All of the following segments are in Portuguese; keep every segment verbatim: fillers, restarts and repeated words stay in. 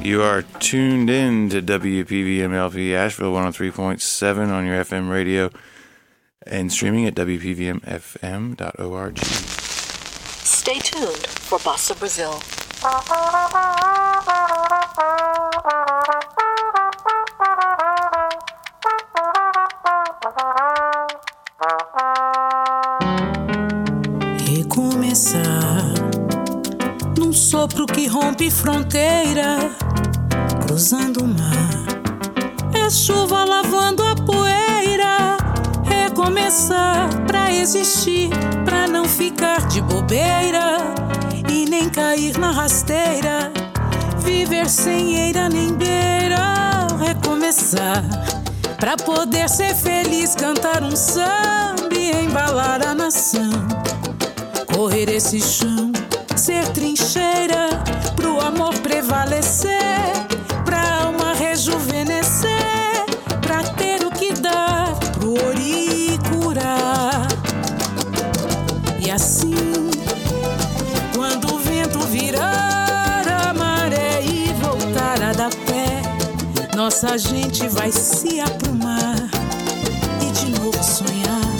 You are tuned in to W P V M L P Asheville one oh three point seven on your F M radio and streaming at W P V M F M dot org. Stay tuned for Bossa Brazil. Recomeçar num sopro que rompe fronteira, cruzando o mar. É chuva lavando a poeira. Recomeçar pra existir, pra não ficar de bobeira e nem cair na rasteira. Viver sem eira nem beira. Recomeçar pra poder ser feliz, cantar um samba e embalar a nação. Correr esse chão, ser trincheira, pro amor prevalecer, pra alma rejuvenescer, pra ter o que dar, pro ori curar. E assim, quando o vento virar a maré e voltar a dar pé, nossa gente vai se aprumar e de novo sonhar.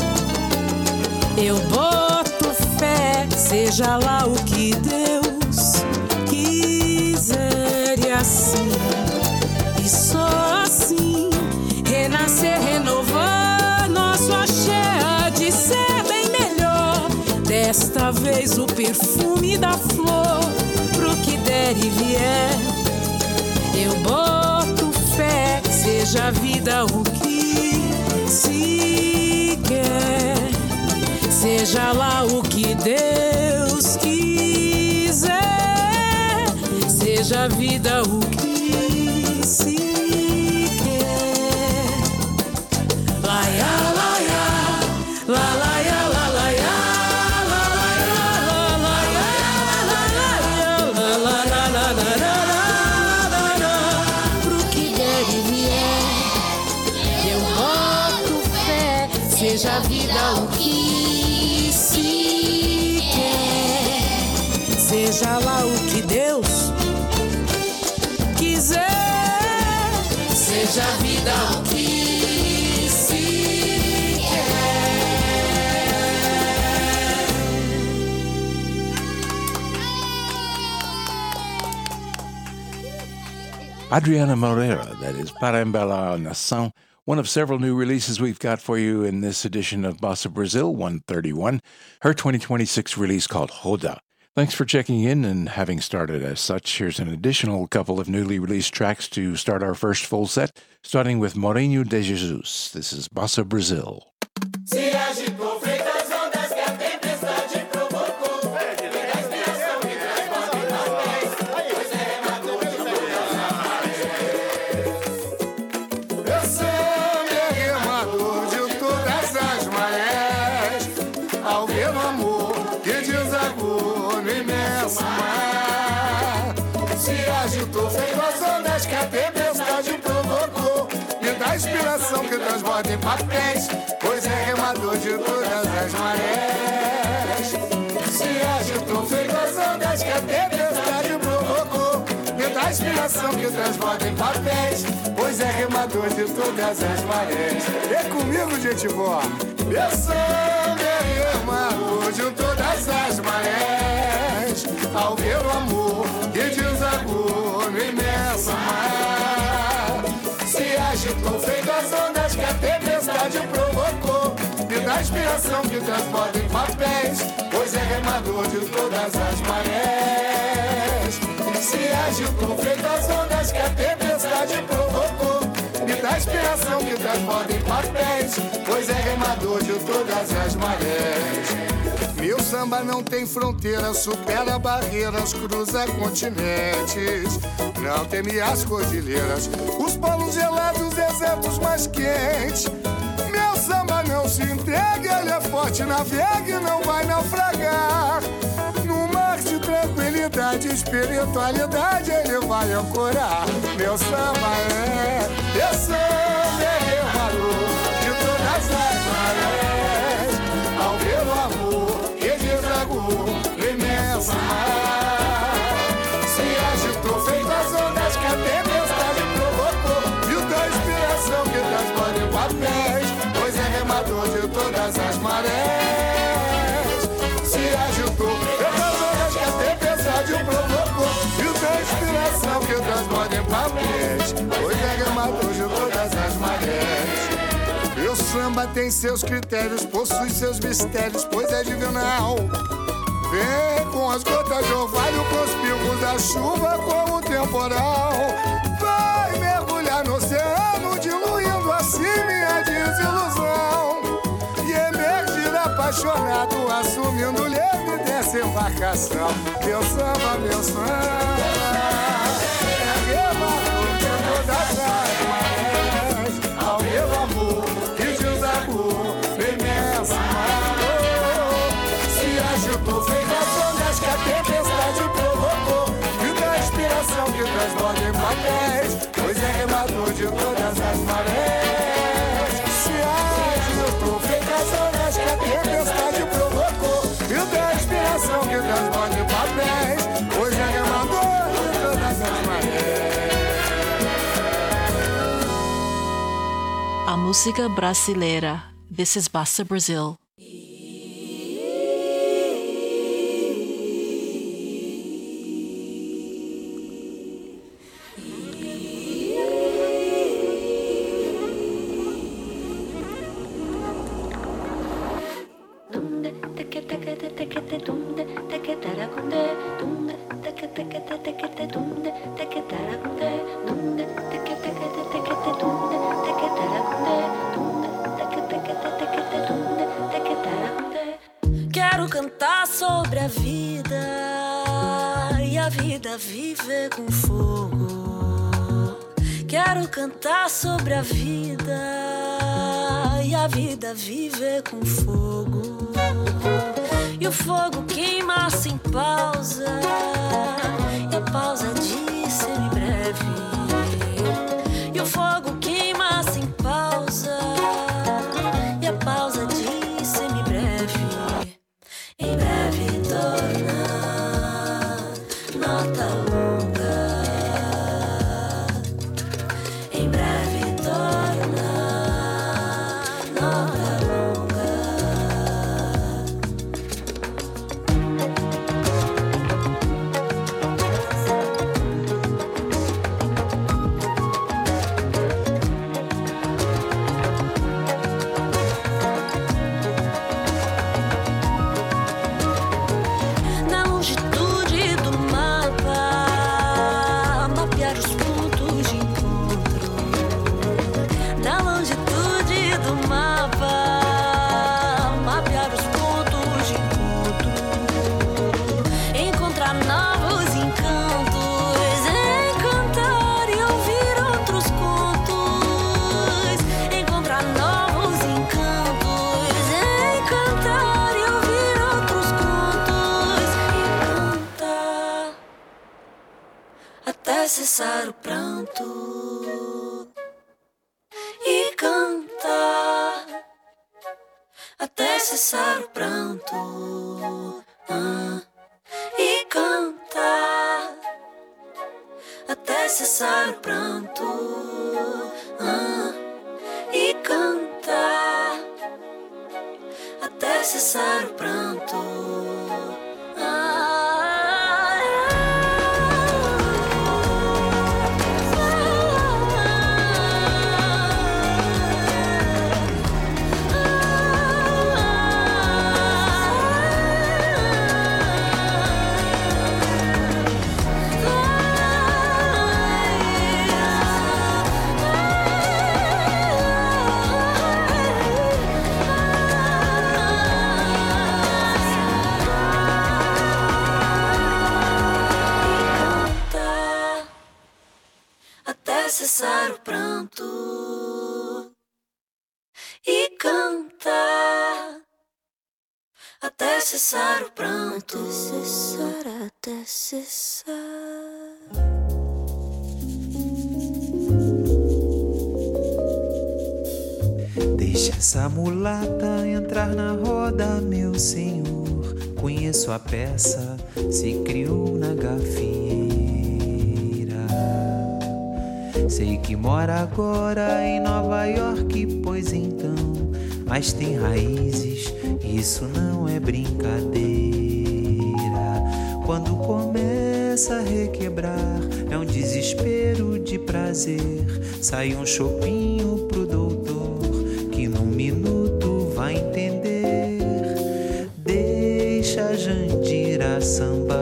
Eu boto fé, seja lá o que Deus quiser, e assim, e só assim, renascer, renovar, nosso axé há de ser bem melhor. Desta vez o perfume da flor, pro que der e vier. Eu boto fé, seja a vida o que se quer, seja lá o que Deus quiser, seja a vida o que se quer. Laia, laia, la laia, la laia, la laia, la laia, la laia, la laia, pro que der e vier. Eu boto fé, seja a vida o que se quer, seja lá o que Deus quiser, seja a vida o que se quer. Adriana Moreira, that is Para Embalar a Nação, one of several new releases we've got for you in this edition of Bossa Brazil one thirty-one, her twenty twenty-six release called Roda. Thanks for checking in, and having started as such, here's an additional couple of newly released tracks to start our first full set, starting with Morenho de Jesus. This is Bossa Brazil. Se agitou feito as ondas que a tempestade provocou. Pela inspiração que transborda em papéis, pois é remador de todas as marés. Eu sou remador de todas as marés, ao ver o amor que desagou no imenso mar. Se agitou feito as ondas que a tempestade provocou. Me dá inspiração que transborda em papéis, pois é remador de todas as marés. Se agitou feito as ondas que a tempestade provocou. Me dá inspiração que transborda em papéis, pois é remador de todas as marés. E comigo, gente boa. Eu sou remador de todas as marés, ao ver o amor que desagou no imenso mar. Se agitou feito as ondas que a tempestade provocou. Me dá inspiração que transborda em papéis, pois é remador de todas as marés. Se agitou feito as ondas que a tempestade provocou. Me dá inspiração que transborda em papéis, pois é remador de todas as marés. Meu samba não tem fronteira, supera barreiras, cruza continentes. Não teme as cordilheiras, os polos gelados, desertos mais quentes. Meu samba não se entrega, ele é forte, navega e não vai naufragar. No mar de tranquilidade, espiritualidade, ele vai ancorar. Meu samba é, eu sou remador de todas as marés, ao ver o amor que desagou no imenso mar. Se agitou feito as ondas que a que transbordem papéis, pois é remador de todas as marés. E o samba tem seus critérios, possui seus mistérios, pois é divinal. Vem com as gotas de orvalho, com os pingos da chuva, como o temporal. Vai mergulhar no oceano, diluindo assim minha desilusão. E emergir apaixonado, assumindo leve dessa embarcação. Meu samba, meu samba, é remador de todas as marés. Ao meu amor que desagou, imensa mar. Se agitou, feito as ondas que a tempestade provocou. E da inspiração que transborda em papéis, pois é remador de todas as marés. Se agitou, feito as ondas que a tempestade provocou. E da inspiração que transborda em papéis, pois é remador de todas as marés. A música brasileira. This is Bossa Brazil. Quero cantar sobre a vida e a vida viver com fogo. Quero cantar sobre a vida e a vida viver com fogo. E o fogo queima sem pausa, e a pausa de semibreve. E o fogo queima sem pausa, e a pausa de semibreve. Em breve torna nota longa. Em breve torna nota longa. Cessar o pranto e cantar até cessar o pranto ah, e cantar até cessar o pranto ah, e cantar até cessar o pranto. Cessar o pranto e cantar até cessar o pranto, até cessar, até cessar. Deixa essa mulata entrar na roda, meu senhor. Conheço a peça, se criou na gafieira. Sei que mora agora em Nova York, pois então, mas tem raízes, isso não é brincadeira. Quando começa começa a requebrar, é um desespero de prazer. Sai um chopinho pro doutor, que num minuto vai entender. Deixa a Jandira sambar,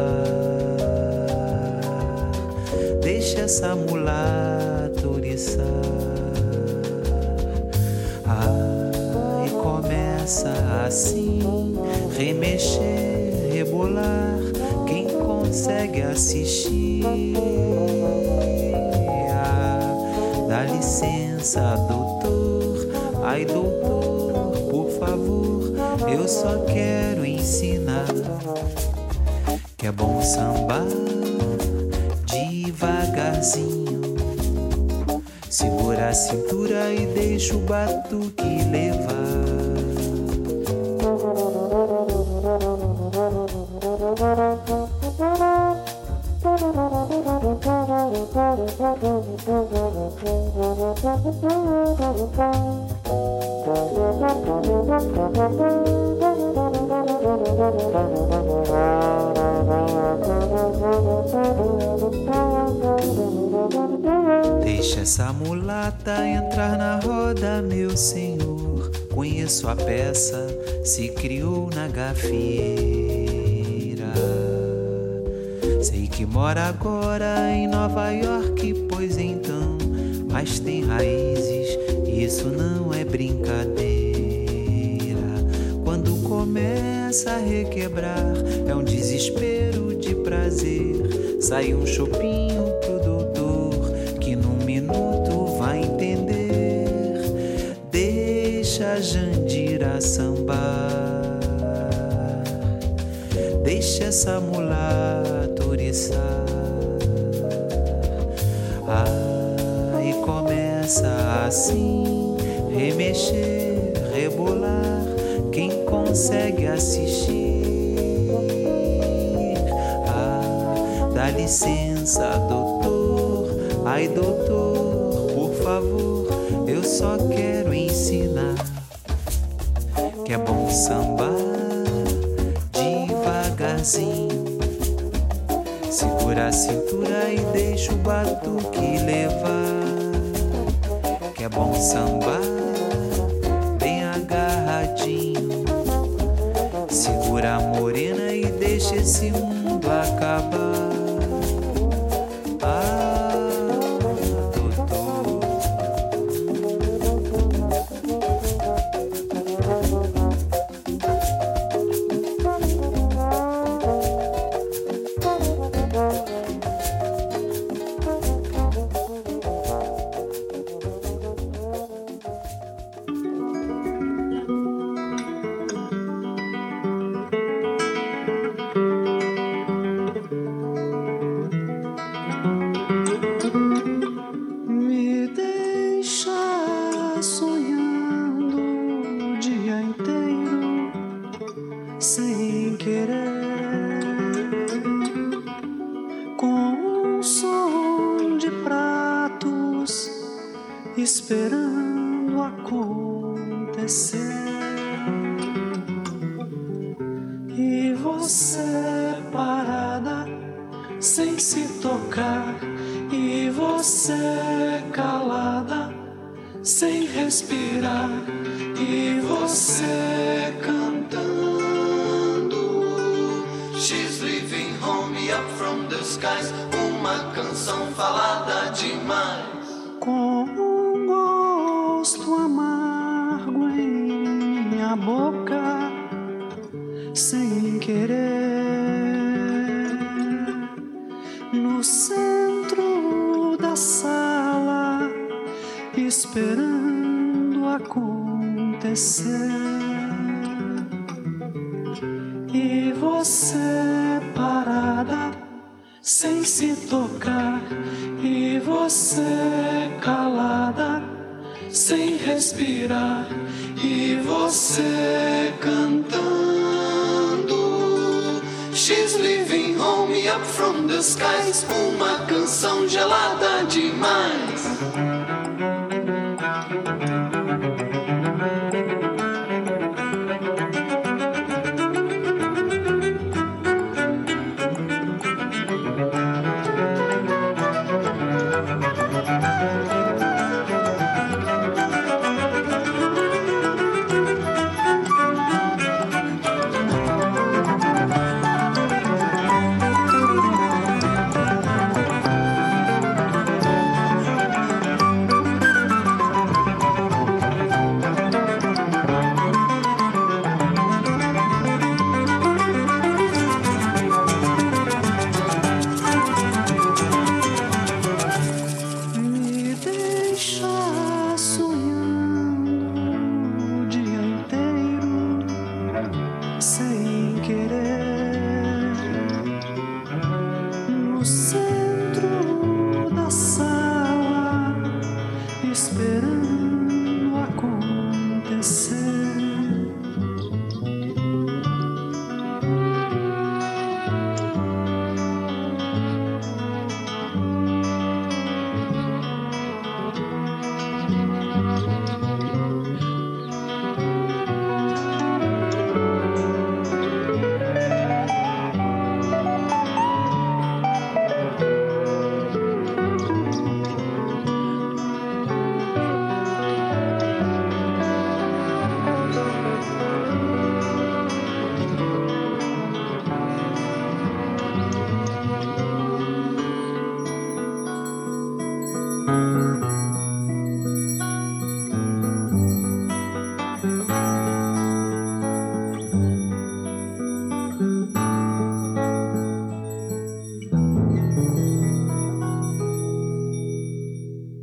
deixa essa mulata oriçar. Ai, começa assim, remexer, rebolar. Quem consegue assistir? Ah, dá licença, doutor. Ai, doutor, por favor, eu só quero ensinar que é bom sambar devagarzinho. Segura a cintura e deixa o batuque levar. Deixa essa mulata entrar na roda, meu senhor. Conheço a peça, se criou na gafieira. Sei que mora agora em Nova York, pois então, mas tem raízes, isso não é brincadeira. Quando começa a requebrar, é um desespero de prazer. Sai um chopinho pro doutor, que num minuto vai entender. Deixa a Jandira sambar, deixa essa mulata oriçar. Ai, começa assim, remexer, rebolar. Quem consegue assistir? Ah, dá licença, doutor. Ai, doutor, por favor, eu só quero ensinar que é bom sambar devagarzinho. Segura a cintura e deixa o batuque levar. Que é bom sambar bem agarradinho. Segura a morena e deixa esse mundo acabar. Esperando acontecer, e você parada sem se tocar, e você calada sem respirar, e você cantando She's leaving home up from the skies, uma canção falada demais, com um gosto amargo em minha boca, sem querer. No centro da sala, esperando acontecer, e você parada sem se tocar, e você calada sem respirar, e você cantando She's leaving home up from the skies, uma canção gelada demais.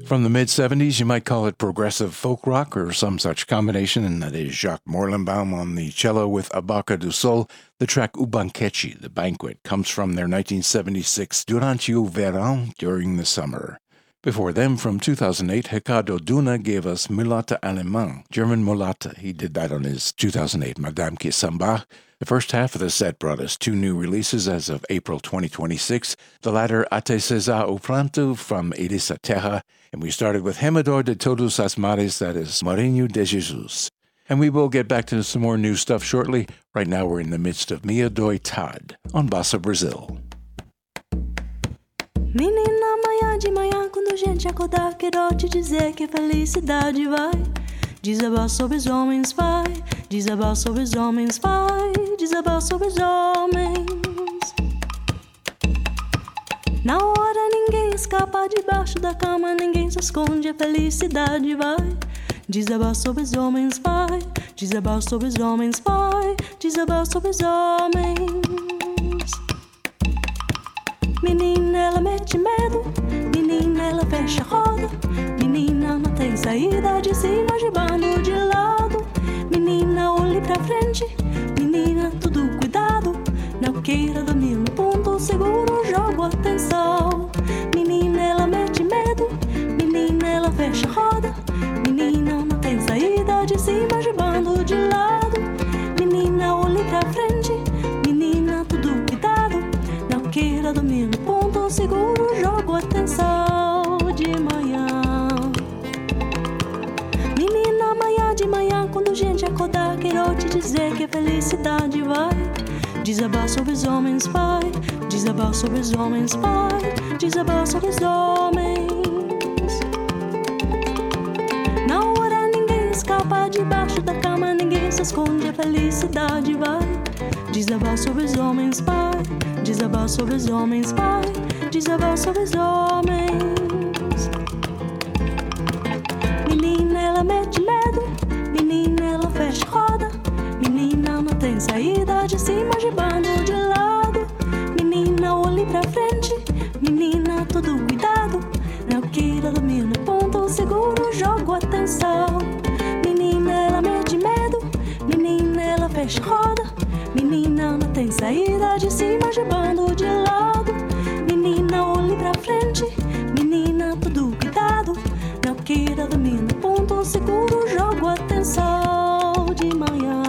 From the mid-seventies, you might call it progressive folk rock or some such combination, and that is Jacques Morlenbaum on the cello with A Boca do Sol. The track O Banquete, The Banquet, comes from their nineteen seventy-six Durante o Verão, During the Summer. Before them, from two thousand eight, Ricardo Duna gave us Mulata Alemã, German Mulata. He did that on his two thousand eight Madame que Samba. The first half of the set brought us two new releases as of April twenty twenty-six, the latter Até Cesar o Pranto from Elisa Terra, and we started with Remador de Todos as Mares, that is Marinho de Jesus. And we will get back to some more new stuff shortly. Right now we're in the midst of Mia Doi Tad on Bossa Brazil. Menina, amanhã de manhã, quando a gente acordar, quero te dizer que a felicidade vai desabar sobre os homens, vai desabar sobre os homens, vai desabar sobre os homens. Na hora ninguém escapa debaixo da cama, ninguém se esconde, a felicidade vai desabar sobre os homens, vai desabar sobre os homens, vai desabar sobre os homens. Menina, ela mete medo, menina, ela fecha a roda, menina, não tem saída de cima, de bando de lado. Menina, olhe pra frente, menina, tudo cuidado, não queira dormir no ponto seguro, jogo atenção. Menina, ela mete medo, menina, ela fecha a roda, menina, não tem saída de cima, de bando de lado. Menina, olhe pra frente, menina, tudo cuidado, não queira dormir no ponto seguro, jogo atenção de manhã. Menina, amanhã de manhã, quando a gente acordar, quero te dizer que a felicidade vai desabar sobre os homens, vai desabar sobre os homens, vai desabar sobre os homens. Na hora ninguém escapa debaixo da cama, ninguém se esconde, a felicidade vai desabar sobre os homens, vai desabar sobre os homens, vai desabar sobre os homens. Menina, ela mete medo, menina, ela fecha roda, menina, não tem saída de cima, de bando de lado. Menina, olhe pra frente, menina, tudo cuidado, não queira dormir no ponto seguro, jogo atenção. Menina, ela mete medo, menina, ela fecha roda, menina, não tem saída de cima, de bando de lado. Menina, olhe pra frente, menina, tudo cuidado, não queira dormir no ponto seguro, jogo atenção de manhã.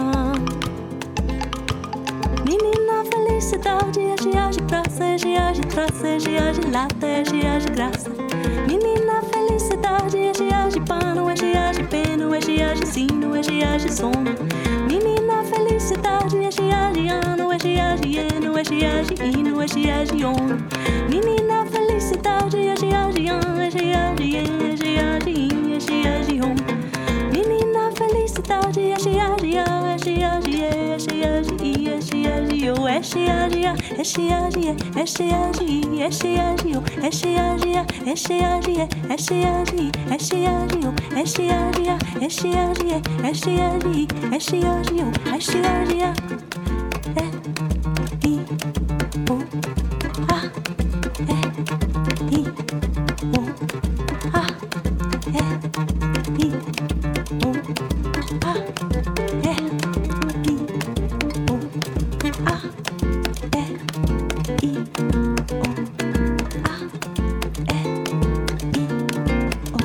Menina, felicidade é cheia de praça, é cheia de traça, é cheia de lata, é cheia de graça. Menina, felicidade é cheia de pano, é cheia de peno, é cheia de sino, é cheia de sono. Menina, felicidade é cheia de ano, é cheia de eno, é cheia de hino, é cheia de ono. Menina, felicidade é cheia de ano, é cheia de eno, é cheia de hino, é cheia de ono. Menina, felicidade é cheia de ano, é cheia de e, é cheia de i, é cheia de o, é cheia de a, é cheia de e, é cheia de i, é cheia de o, é cheia de a, é cheia de e, é cheia de i, é cheia de o, é cheia de a, é cheia de e, é cheia de i, é cheia de o, é cheia de a, é i, o, a, é i, o, a, é i, o, a, é i, o, a, é i, o, a, é i, o.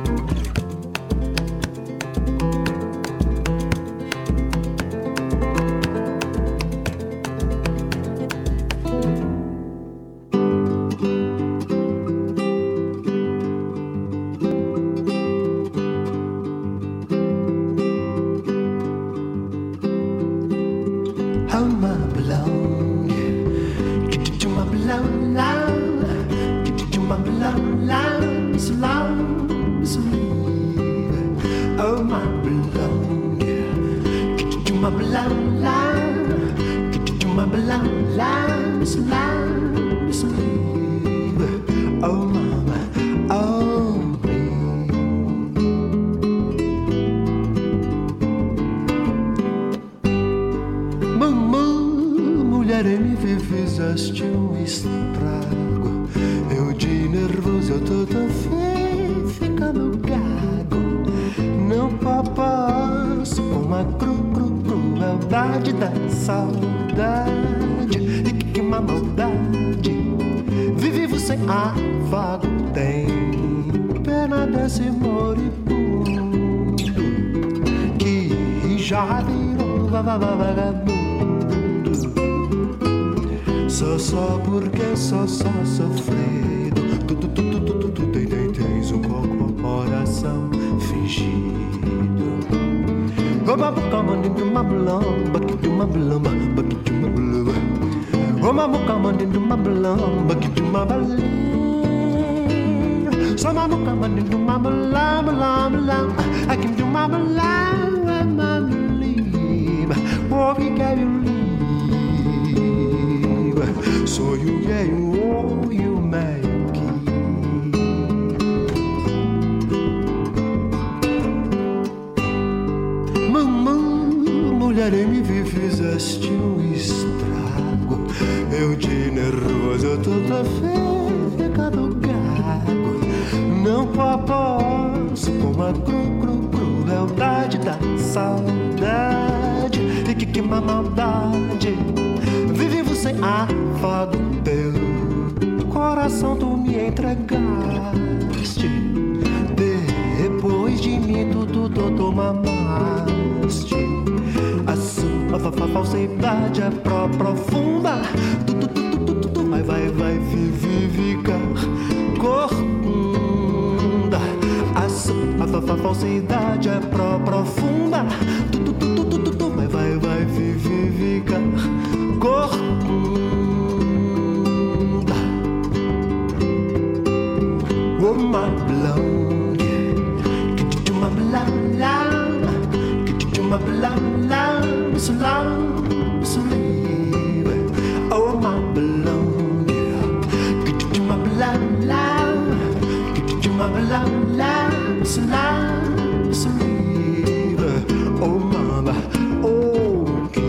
Oh, my belong, get you to my belong, love, get you to my belong, love, so long, so leave. Oh, my belong, get you to my belong, love, get you to my belong, love, so long, so leave. Oh, mama, oh, me. Mulher, me fizeste um estrago. Eu de nervoso, eu tô tão feio. ficando gago. Não posso com a cru, cru, crueldade da saudade. E que, que má maldade, vive vivo sem afago. Tem pena desse moribundo que já virou vagabundo. Só, só porque só, só sofrido. Tu, tu, tu, tu, tu, tu, tu, tem, tem, tens um coração fingido. Oba, boca, mandando uma blamba, que de uma blamba, que de uma blamba. Oba, boca, mandando uma blamba, que de uma blamba. Só uma boca, mandando uma blamba, blamba, blamba. I can do my blamba, my blamba. Oh, we got you leave. So you, yeah, you, oh, you make it. Mamãe, mulher, me fizeste um estrago. Eu de nervoso, eu tô ficando gago. Não posso com a cru, cru, crueldade da saudade. E que que má maldade, vivo sem afago. Teu coração tu me entregaste. Depois de mim tudo tu tomaste. A sua falsidade é pró profunda. Tu, tu, tu, tu, tu, tu, vai, vai, vai, ficar corcunda. A sua falsidade é pró profunda. Tu, tu, tu, tu, tu, tu, vai, vai, vai, ficar corcunda. Oh my blood, get you my blood, get you my blood, so long, so leave. Oh my blood, get you my blood, get you my blood, so long, so leave. Oh mama, oh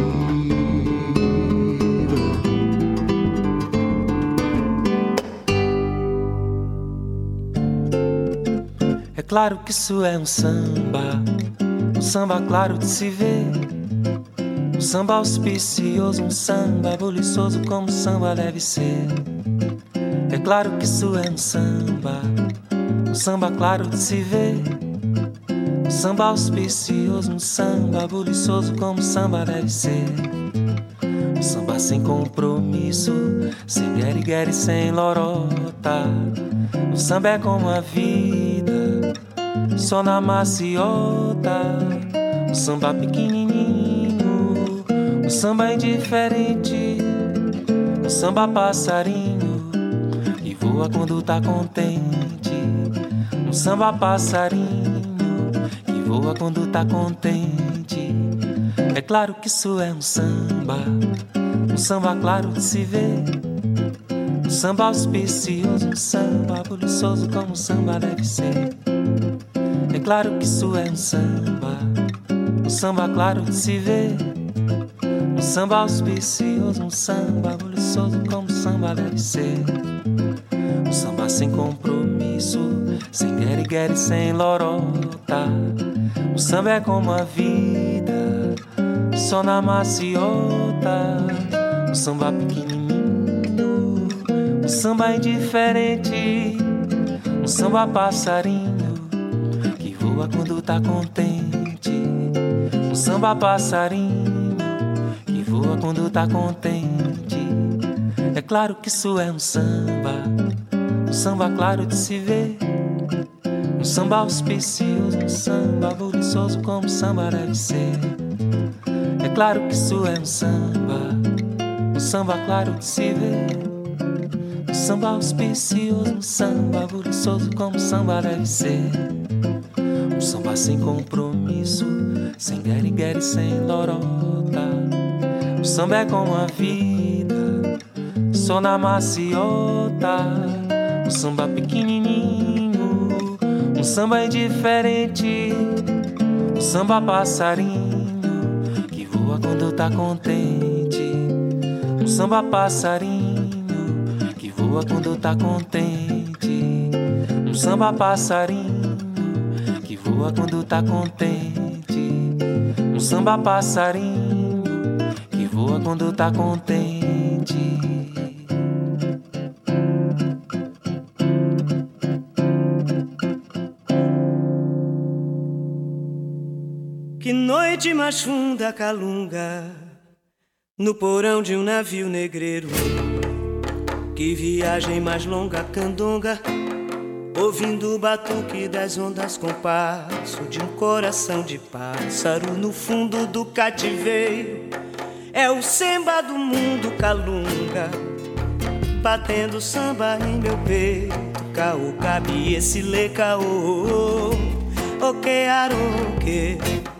É claro que isso é um samba, um samba claro de se ver, um samba auspicioso, um samba buliçoso como samba deve ser. É claro que isso é um samba, um samba claro de se ver, um samba auspicioso, um samba buliçoso como samba deve ser. Um samba sem compromisso, sem guerre-guerre, sem lorota. O samba é como a vida, só na maciota. Um samba pequenininho, um samba indiferente, um samba passarinho que voa quando tá contente. Um samba passarinho que voa quando tá contente. É claro que isso é um samba, um samba claro de se ver, um samba auspicioso, um samba buliçoso como o samba deve ser. É claro que isso é um samba, um samba claro de se ver, um samba auspicioso, um samba buliçoso como o samba deve ser. Um samba sem compromisso, sem guerre-guerre, sem lorota. O samba é como a vida, só na maciota. Um samba pequenininho, um samba indiferente, um samba passarinho que voa quando tá contente. Um samba passarinho que voa quando tá contente. É claro que isso é um samba, um samba claro de se ver, um samba auspicioso, um samba buliçoso como o samba deve ser. É claro que isso é um samba, um samba claro de se ver, um samba auspicioso, um samba buliçoso como o samba deve ser. Um samba sem compromisso, sem guerre-guerre, sem lorota. O samba é como a vida, só na maciota. Um samba pequenininho, um samba indiferente, um samba passarinho que voa quando tá contente. Um samba passarinho que voa quando tá contente. Um samba passarinho que voa quando tá contente. Um samba passarinho que voa quando tá contente. Que noite mais funda, calunga, no porão de um navio negreiro. Que viagem mais longa, candonga, ouvindo o batuque das ondas com passo de um coração de pássaro no fundo do cativeiro. É o samba do mundo, calunga, batendo samba em meu peito. Caô, cabe esse lê, caô, o que aroque.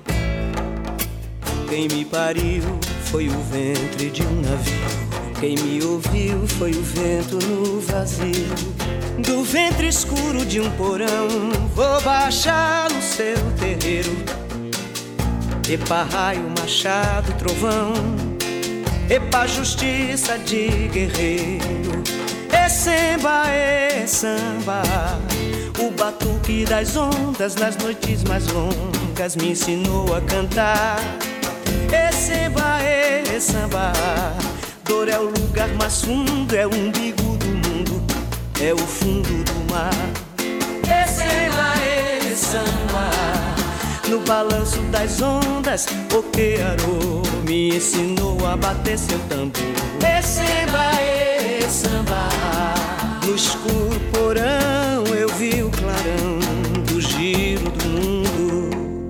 Quem me pariu foi o ventre de um navio. Quem me ouviu foi o vento no vazio. Do ventre escuro de um porão vou baixar no seu terreiro. Epa, raio, machado, trovão. Epa, justiça de guerreiro. É samba, é samba. O batuque das ondas nas noites mais longas me ensinou a cantar. É samba, é samba. Dor é o lugar mais fundo, é o umbigo do mundo, é o fundo do mar. É samba, é samba. No balanço das ondas, o que arô me ensinou a bater seu tambor. É samba, é samba. No escuro porão eu vi o clarão do giro do mundo.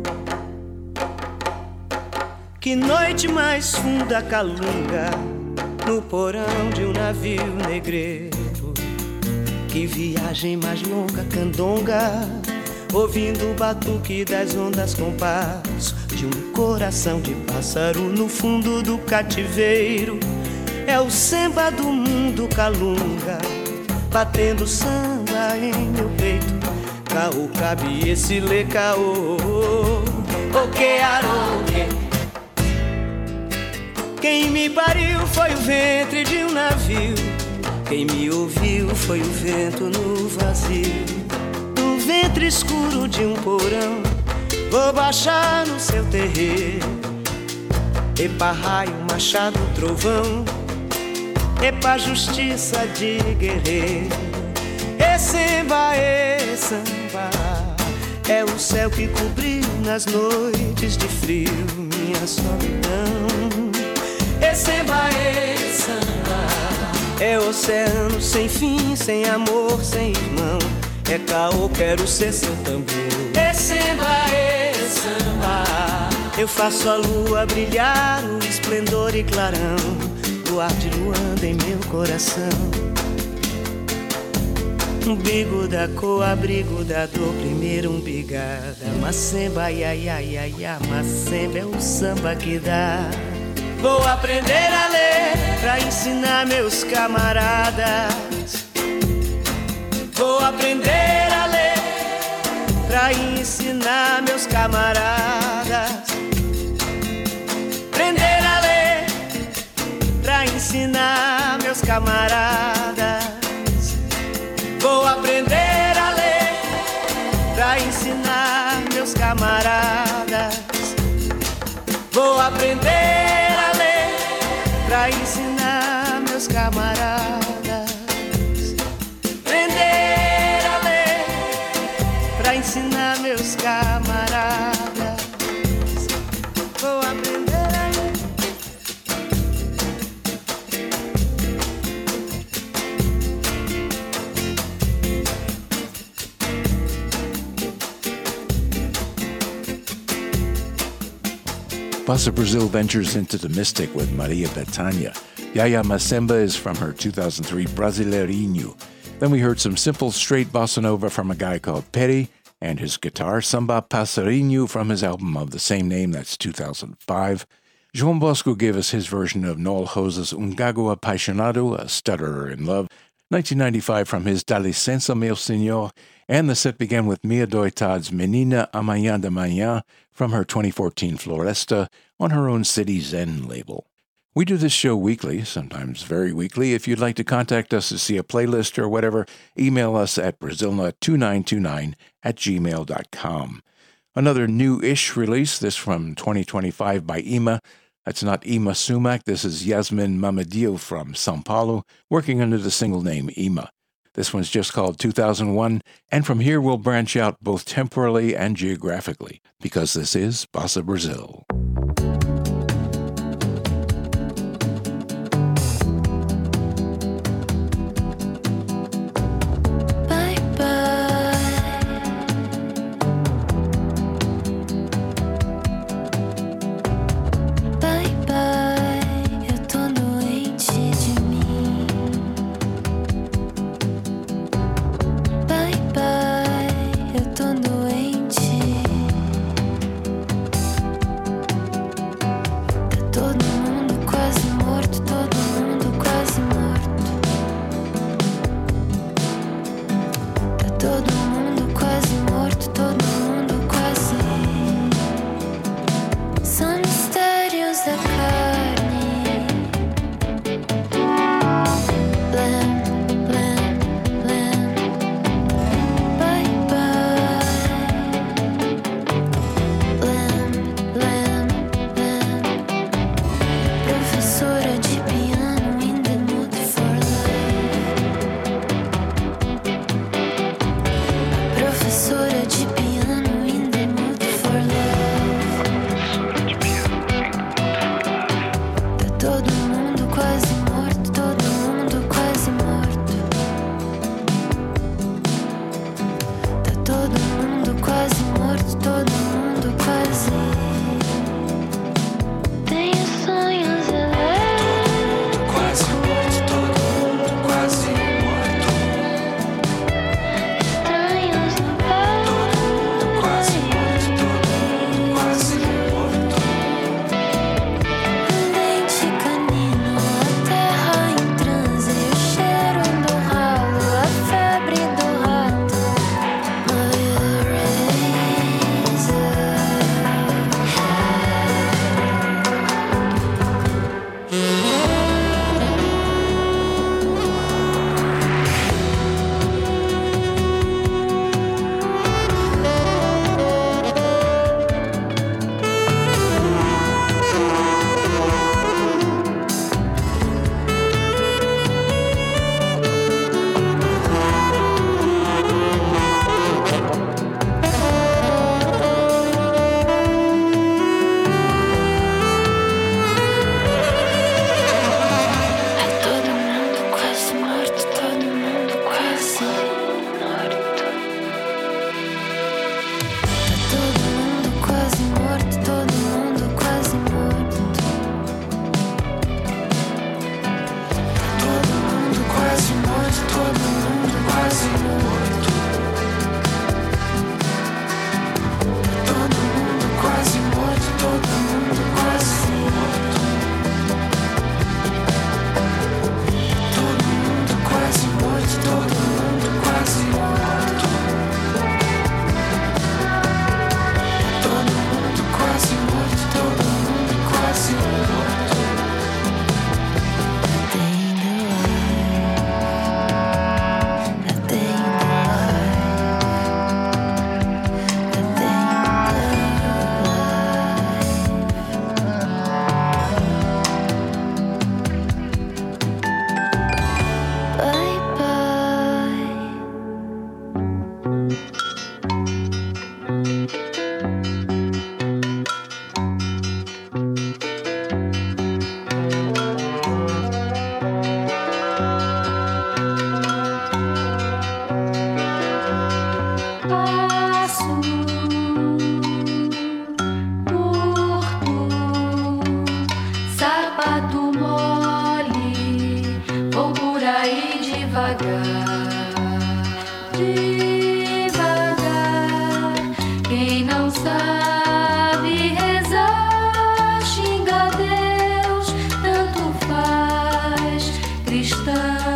Que noite mais funda, calunga, no porão de um navio negreiro. Que viagem mais longa, candonga, ouvindo o batuque das ondas com passo de um coração de pássaro no fundo do cativeiro. É o samba do mundo, calunga, batendo samba em meu peito. Caô, cabe esse lê, caô, o que aroque. Quem me pariu foi o ventre de um navio. Quem me ouviu foi o vento no vazio. No ventre escuro de um porão vou baixar no seu terreiro. Epa, raio, machado, trovão. Epa, justiça de guerreiro. É samba, é samba. É o céu que cobriu nas noites de frio minha solidão. É samba, é samba. É oceano sem fim, sem amor, sem irmão. É caô, quero ser seu tambor. É samba, é samba. Eu faço a lua brilhar no esplendor e clarão do ar de Luanda em meu coração. Umbigo da cor, abrigo da dor, primeiro umbigada. Macemba, ia, ia, ia, ia. Macemba é o samba que dá. Vou aprender a ler pra ensinar meus camaradas. Vou aprender a ler pra ensinar meus camaradas. Aprender a ler pra ensinar meus camaradas. Vou aprender a ler pra ensinar meus camaradas. Vou aprender a ler pra ensinar meus camaradas. Aprender a ler pra ensinar meus camaradas. Vou aprender a ler. Bossa Brazil ventures into the mystic with Maria Bethânia. Yaya Macemba is from her two thousand three Brasileirinho. Then we heard some simple straight bossa nova from a guy called Peri and his guitar, Samba Passarinho from his album of the same name, that's two thousand five. João Bosco gave us his version of Noel Rosa's Un Gago Apaixonado, a stutterer in love, nineteen ninety-five from his Dá Licença Meu Senhor, and the set began with Mia Doitad's Menina Amanhã da Manhã from her twenty fourteen Floresta on her own City Zen label. We do this show weekly, sometimes very weekly. If you'd like to contact us to see a playlist or whatever, email us at Brazilna two nine two nine at gmail dot com. Another new-ish release, this from twenty twenty-five by Ima. That's not Ima Sumac, this is Yasmin Mamadio from São Paulo, working under the single name Ima. This one's just called two thousand one, and from here we'll branch out both temporally and geographically, because this is Bossa Brazil.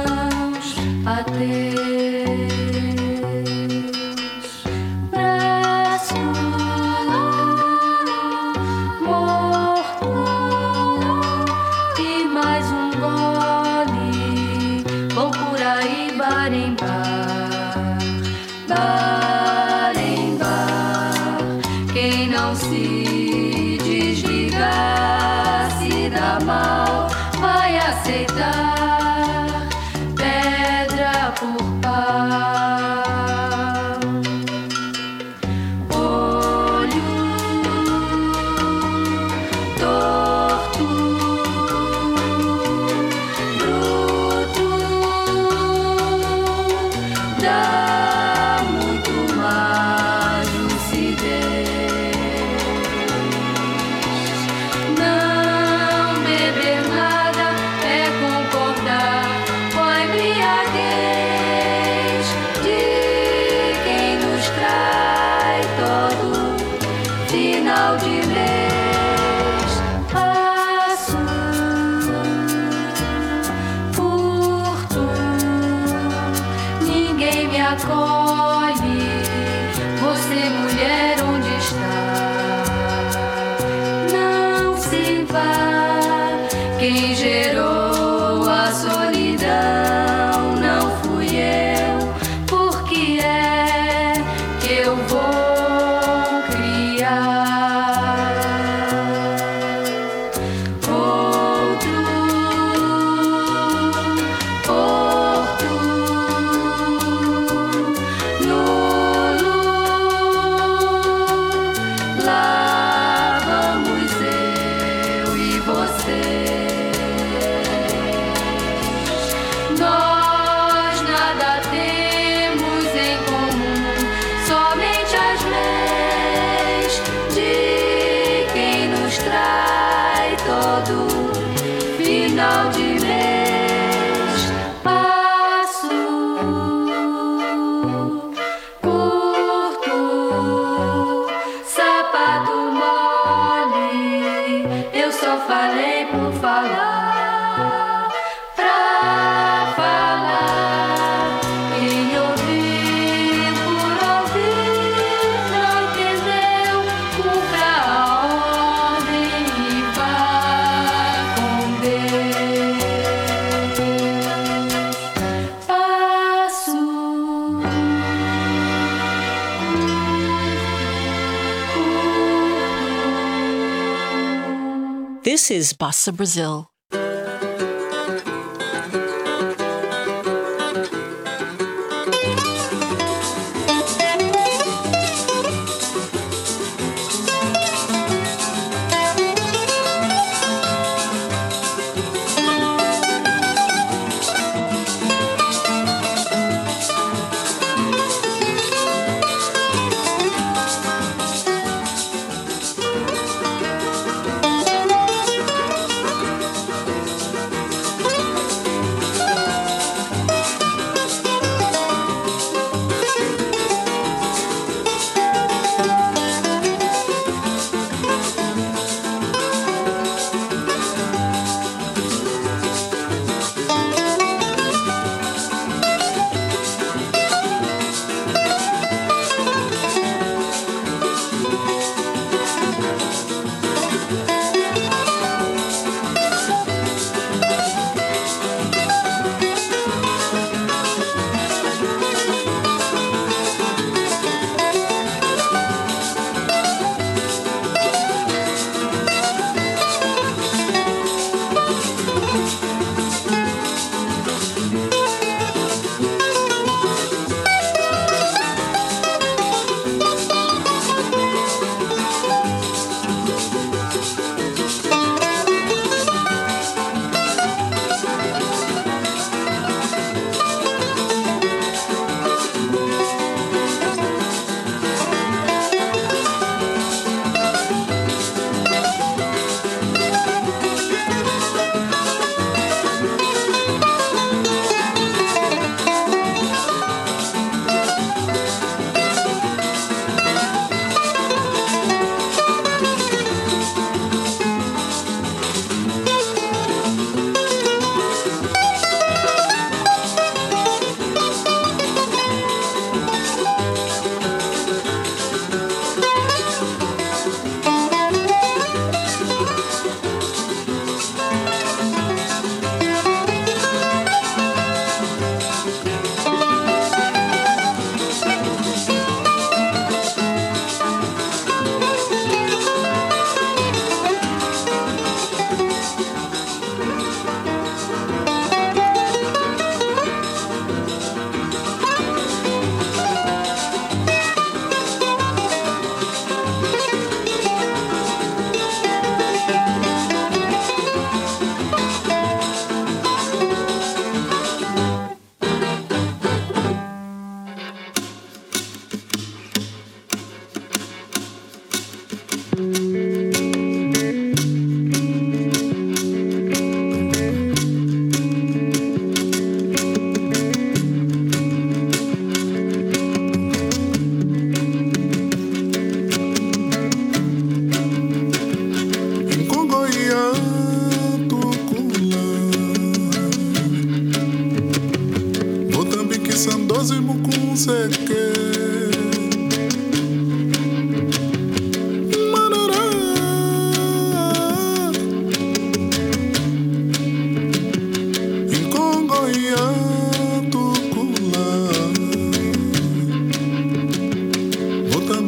Brasil. mal vai aceitar pedra por pau. Olho torto, bruto, dá muito mais lucidez. Não beber nada é concordar com a embriaguez de quem nos trai todo final de mês. Passo curto, ninguém me acolhe. Você, mulher, onde está? Não se vá. Quem gerou a solidão não fui eu. Por que é que eu vou criar outro porto nulo? Lá vamos eu e você. Nós nada temos em comum, somente as leis de quem nos trai todo final de mês. Passo curto, sapato mole, eu só falei por falar, pra falar. Quem ouviu por ouvir não entendeu, cumpra a ordem e vá com Deus. Passo curto. This is Bossa Brazil.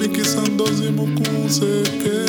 Moçambique, Sandoze, Mucunseque.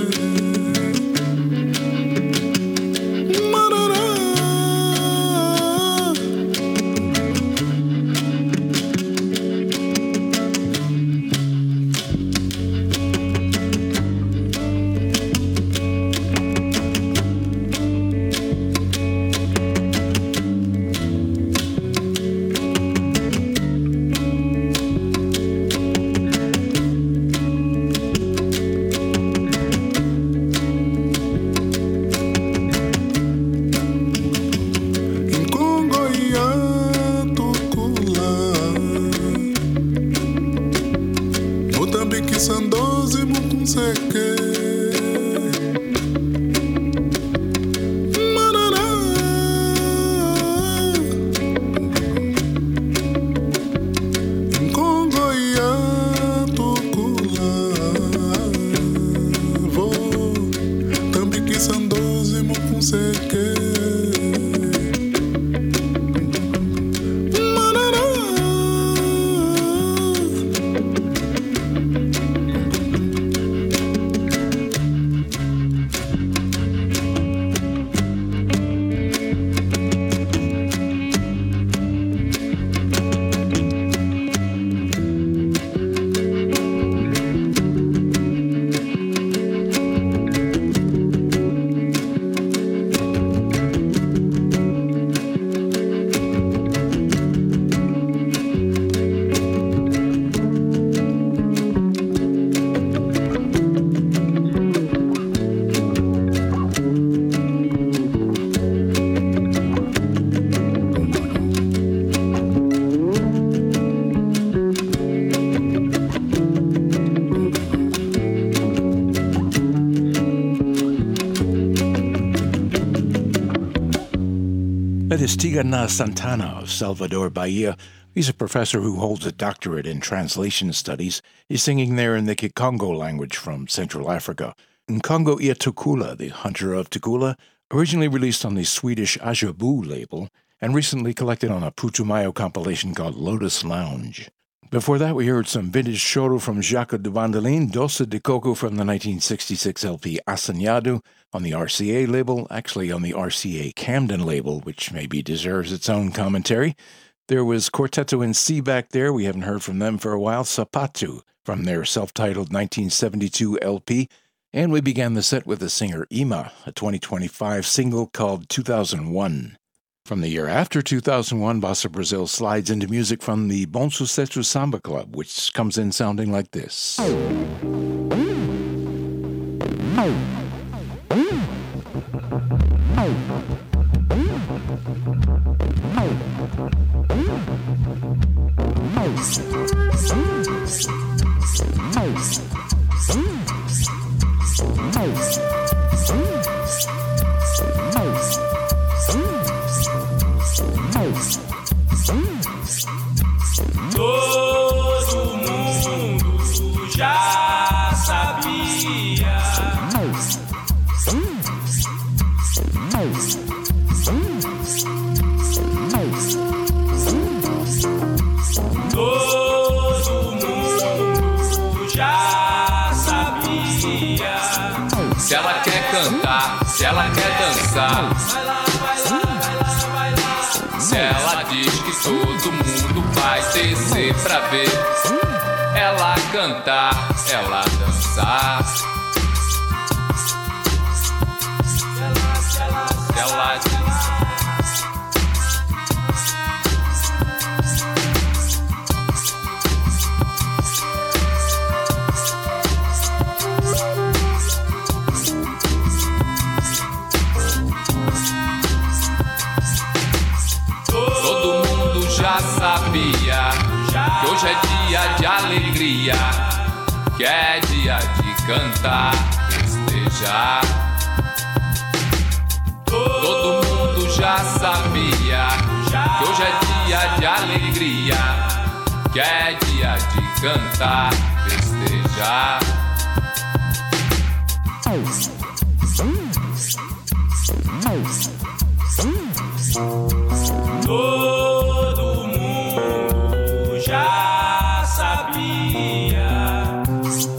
That is Tigana Santana of Salvador Bahia. He's a professor who holds a doctorate in translation studies. He's singing there in the Kikongo language from Central Africa. Nkongo Ia Tukula, the Hunter of Tukula, originally released on the Swedish Ajabu label and recently collected on a Putumayo compilation called Lotus Lounge. Before that, we heard some vintage choro from Jacques de Vandeline, Doce de Coco from the nineteen sixty-six L P Assanhado on the R C A label, actually on the R C A Camden label, which maybe deserves its own commentary. There was Quarteto in C back there. We haven't heard from them for a while. Sapatu from their self-titled nineteen seventy-two L P. And we began the set with the singer Ima, a twenty twenty-five single called two thousand one. From the year after two thousand one, Bossa Brazil slides into music from the Bom Sucesso Samba Club, which comes in sounding like this. Todo mundo já sabia. Todo mundo já sabia. Se ela quer cantar, se ela quer dançar, vai lá, vai lá, vai lá, vai lá. Se ela diz que todo mundo vai descer pra ver ela cantar, ela dançar. Se ela, se ela, se ela diz. Já sabia que hoje é dia de alegria, que é dia de cantar, festejar. Todo mundo já sabia que hoje é dia de alegria, que é dia de cantar, festejar. Todo mundo já sabia.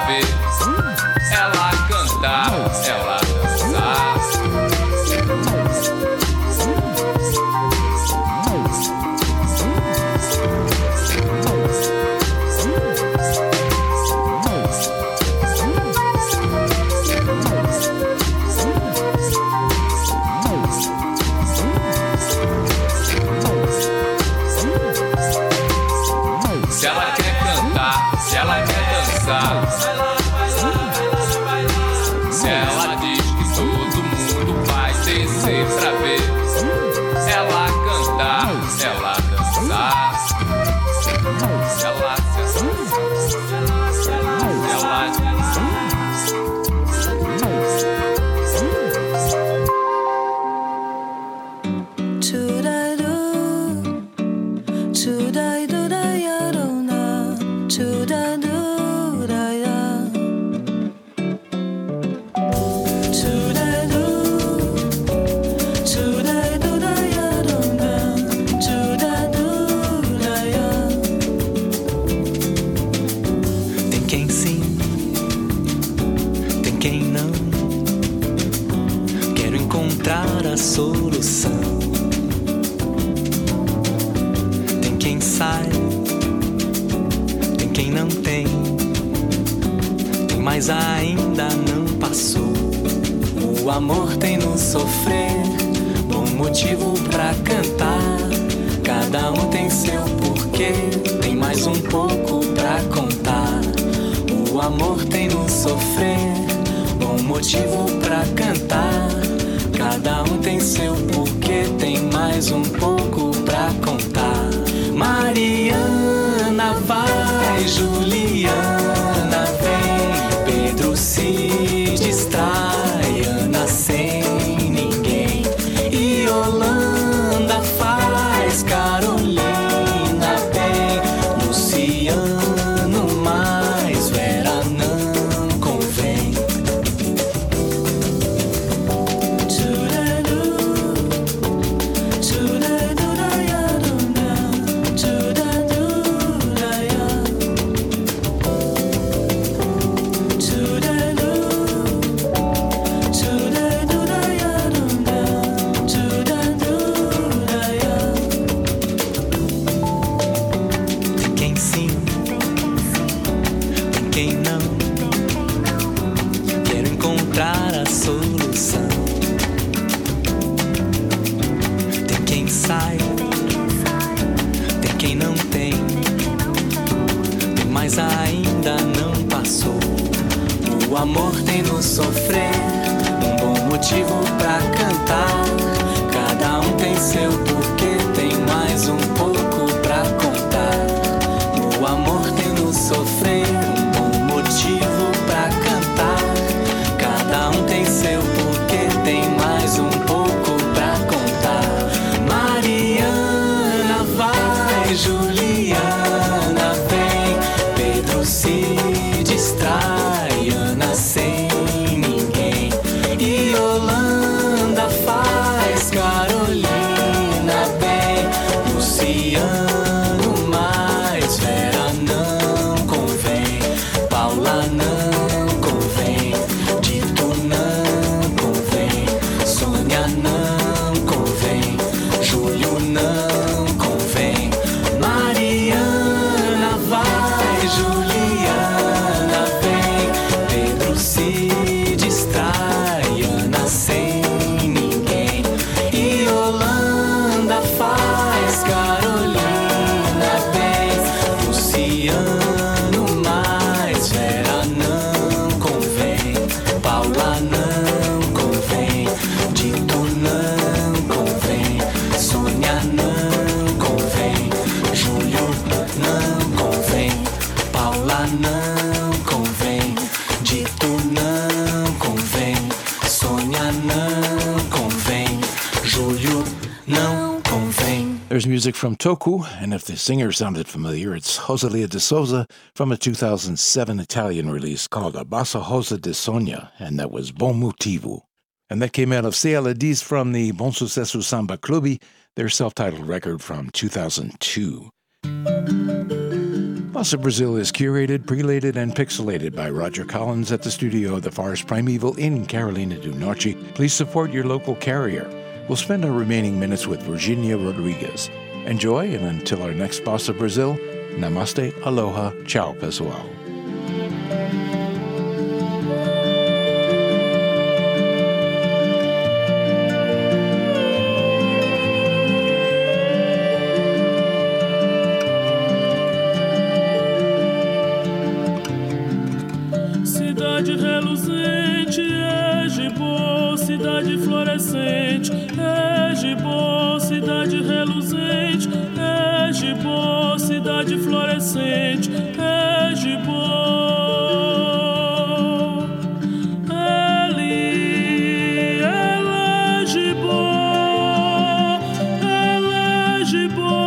ver ela cantar, ela dançar. Se ela quer cantar, se ela quer dançar, se ela diz que todo mundo vai descer pra ver ela cantar, ela dançar, se ela, se ela, se ela, se ela Tem quem sim, tem quem não. Quero encontrar a solução. Tem quem sai, tem quem não tem. Tem mais ainda não passou. O amor tem no sofrer bom motivo pra cantar. Cada um tem seu porquê, tem mais um pouco pra contar. O amor tem no sofrer bom motivo pra cantar. Cada um tem seu porquê, tem mais um pouco pra contar. Mariana vai, Juliana vem, Pedro se distrai, Ana sem ninguém, Yolanda faz, Carolina bem, Luciano mais, Vera não convém. Tem quem sim, tem quem não. Quero encontrar a solução. Tem quem sai, tem quem não tem. Tem mais ainda não passou. O amor tem no sofrer um bom motivo pra cantar. Cada um tem seu porquê, tem mais um pouco pra contar. O amor tem no sofrer um bom motivo pra cantar. Cada um tem seu porquê, tem mais um pouco pra contar. Mariana vai, Juliana vem, Pedro se distrai, Ana sem ninguém, Yolanda faz, Carolina bem, Luciano mais, Vera não convém, Paula não convém, Dito não convém, Sônia não convém, Júlio não convém. Mariana vai, Juliana vem, Pedro se distrai, Ana sem ninguém, Yolanda faz, Carolina bem, Luciano mais, Vera não convém, Paula não convém, Dito não convém, Sônia não convém, Júlio não convém, Paula não convém, Dito não convém, Sônia não convém, Júlio não convém. There's music from Toku, and if the singer sounded familiar, it's Rosalia de Souza from a two thousand seven Italian release called A Bossa Rosa de Sonia, and that was Bom Motivo. And that came out of C L Ds from the Bom Sucesso Samba Clube, their self-titled record from two thousand two. Bossa Brazil is curated, prelated, and pixelated by Roger Collins at the studio of the Forest Primeval in Carolina do Norte. Please support your local carrier. We'll spend our remaining minutes with Virginia Rodriguez. Enjoy, and until our next Bossa Brazil, namaste, aloha, ciao, pessoal. Cidade reluzente, Egibô, cidade florescente, Egibô, cidade reluzente, Egibô, cidade florescente, Egibô. Eli, Elegibô, Elegibô,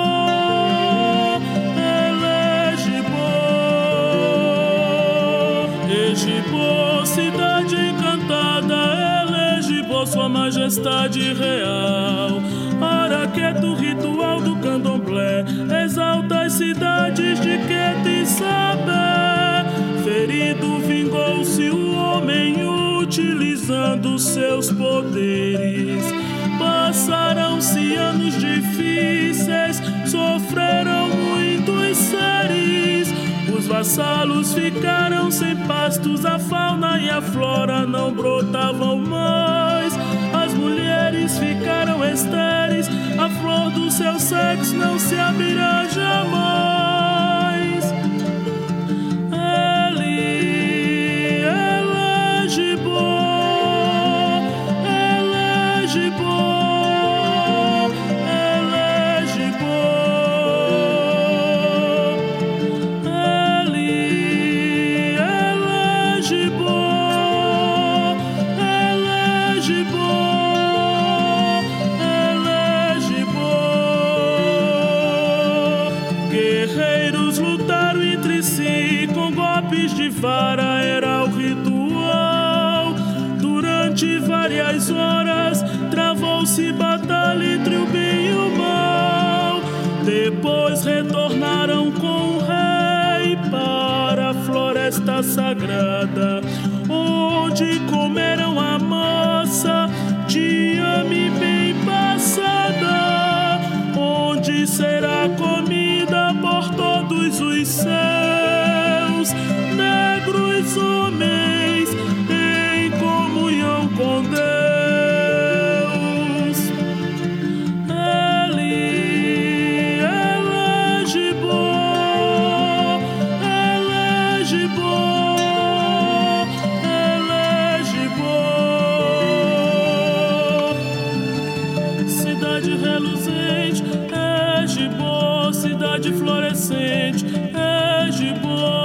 Elegibô, Egibô, cidade encantada, Elegibô, sua majestade real. Araqueto, ritual do candomblé, exalta as cidades de Queta e Sabé. Ferido, vingou-se o homem utilizando seus poderes. Passaram-se anos difíceis, sofreram muitos seres. Os vassalos ficaram sem pastos, a fauna e a flora não brotavam mais. As mulheres ficaram estéreis, a flor do seu sexo não se abrirá jamais. Eli, Elegibô, Elegibô, Elegibô. Eli, Elegibô, Elegibô. Guerreiros lutaram entre si, com golpes de vara era o ritual. Durante várias horas travou-se batalha entre o bem e o mal. Depois retornaram com o rei para a floresta sagrada, onde comeram a massa de ame bem passada, onde será comida por todos os céus. Negros homens em comunhão com Deus. Eli, Elegibô, Elegibô, Elegibô. Cidade reluzente, Egibô, cidade florescente, Egibô.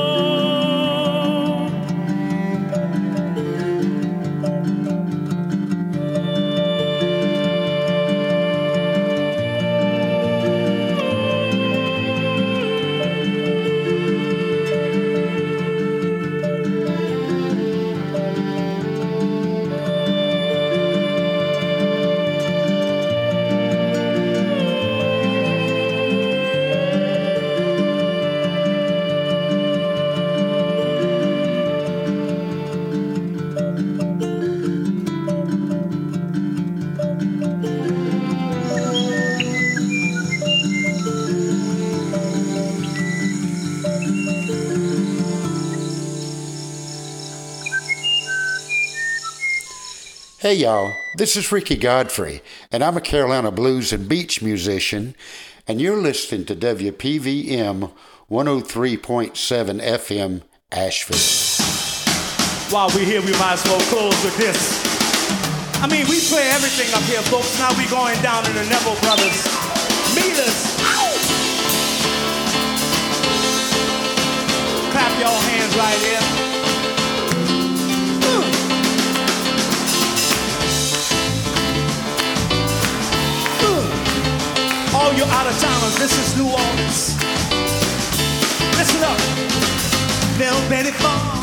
Hey y'all, this is Ricky Godfrey, and I'm a Carolina blues and beach musician, and you're listening to W P V M one oh three point seven F M, Asheville. While we're here, we might as well close with this. I mean, we play everything up here, folks. Now we're going down to the Neville Brothers. Meet us. Clap your hands right here. All you out-of-towners, this is New Orleans. Listen up. Bill Betty Farr,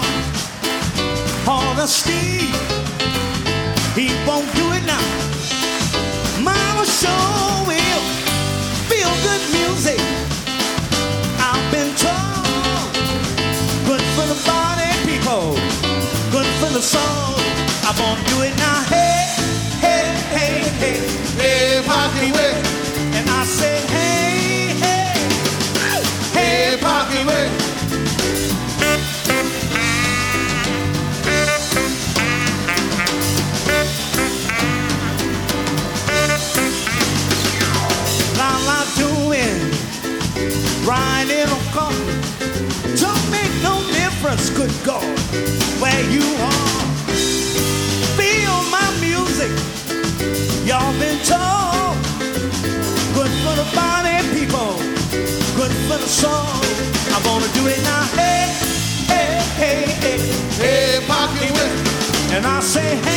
honesty, he won't do it now. Mama sure will. Feel good music, I've been told. soul. I'm gonna do it now. Hey, hey, hey, hey, hey, Parky Way. And I say, hey, hey, hey, Parky Way. La la doing, riding on car. Don't make no difference, good God, where you are. Feel my music, y'all been told. Good for the body, people, good for the soul. I'm gonna do it now. Hey, hey, hey, hey, hey, Parky Way. And I say, hey.